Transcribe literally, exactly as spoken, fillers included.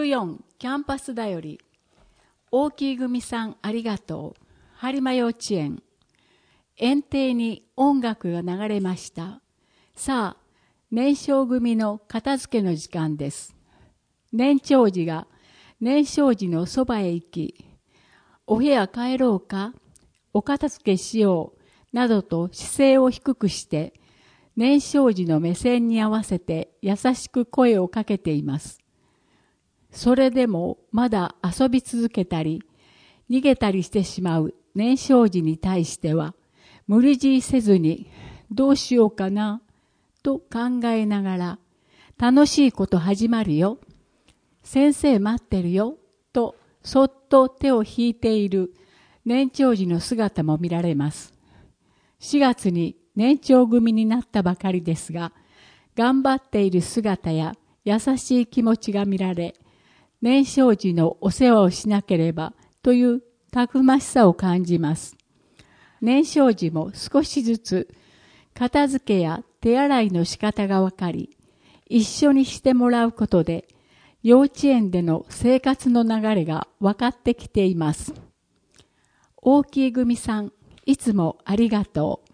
よんキャンパスだより大きい組さんありがとう播磨幼稚園園庭に音楽が流れました。さあ年少組の片付けの時間です。年長児が年少児のそばへ行き、お部屋帰ろうか、お片付けしようなどと姿勢を低くして年少児の目線に合わせて優しく声をかけています。それでもまだ遊び続けたり逃げたりしてしまう年少児に対しては無理強いせずにどうしようかなと考えながら、楽しいこと始まるよ、先生待ってるよとそっと手を引いている年長児の姿も見られます。しがつに年長組になったばかりですが、頑張っている姿や優しい気持ちが見られ、年少児のお世話をしなければというたくましさを感じます。年少児も少しずつ片付けや手洗いの仕方がわかり、一緒にしてもらうことで幼稚園での生活の流れが分かってきています。大きい組さん、いつもありがとう。